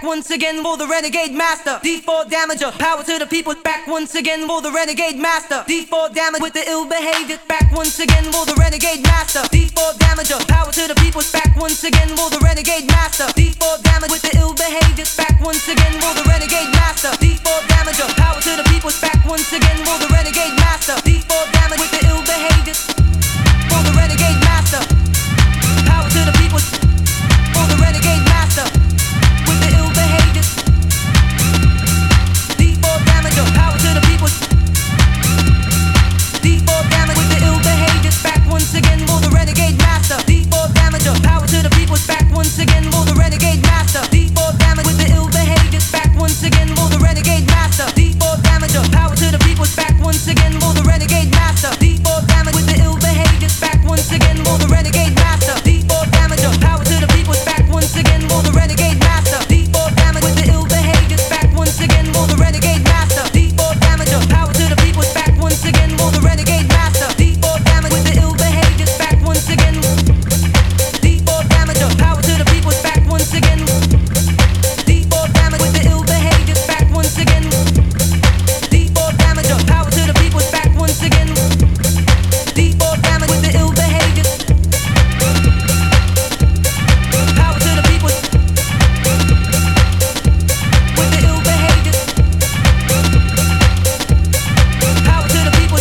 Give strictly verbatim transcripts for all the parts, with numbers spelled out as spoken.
once again for the renegade master. D four damager, power to the people. Back once again for the renegade master. D four damage with the ill behavior. Back once again for the renegade master. D four damager, power to the people. Back once again for the renegade master. D four damage with the ill behavior. Back once again for the renegade master. D four damager, power to the people. Back once again for the renegade master. D four damage with the ill behavior. For the renegade master. Power to the people. For the renegade master. With the ill behavior. D four damager, power to the people. D four damage with the ill behavior. Back once again for the renegade master. D four damager, power to the people. Back once again for the renegade master. D four damage with the ill behavior. Back once again for the renegade master. D four damager, power to the people. Back once again for the renegade master. D four damage with the ill behavior. Back once again for the renegade master. D four damager, power to the people. Back once again for the renegade master. D four damage with the ill behavior. Back once again for the renegade master. D four damager, power to the people. Back once again for the renegade master. D four damage with the ill behavior. Back once again. D four damager, power to the people. Back once again. D four damage with the ill behavior. Back once again. D four damager, power to the people. Back once again. D four damage with the ill behavior. Power to the people. With the ill behavior. Power to the people.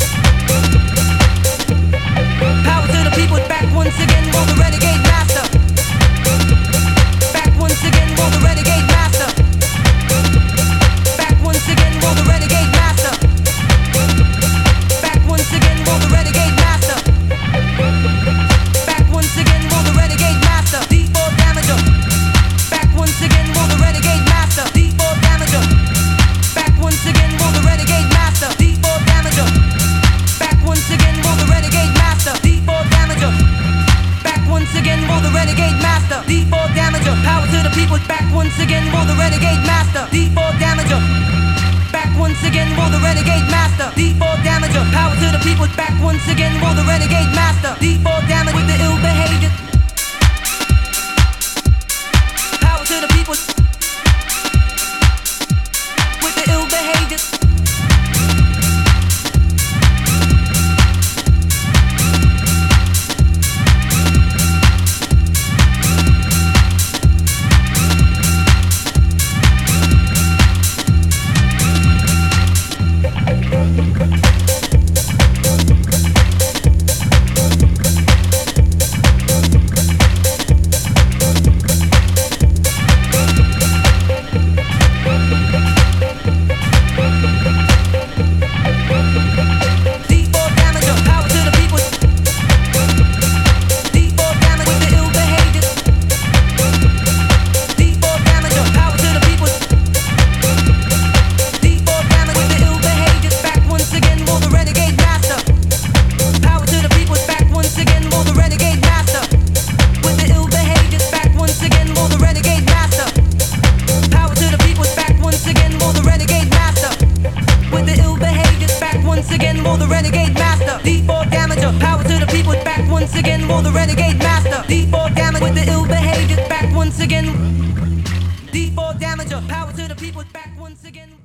Power to the people. Back once again for the renegade master. Back once again for the renegade master. Back once again for the renegade master. Back once again for the renegade master. Back once again for the renegade master. D four damager. Back once again for the renegade master. D four damager. Back once again for the renegade master. D four damager. Back once again for the renegade master. D four damager. Back once again for the renegade master. D four damager. Power to the people. Back once again for the renegade master. D four damager. Back once again for the renegade master. D four damager. Power to the people. Back once again for the renegade master. D four damage with the ill behavior. Power to the people. With the ill behavior. Once again for the renegade master. D four damage with the ill behavior. Back once again. D four damager. Power to the people. Back once again.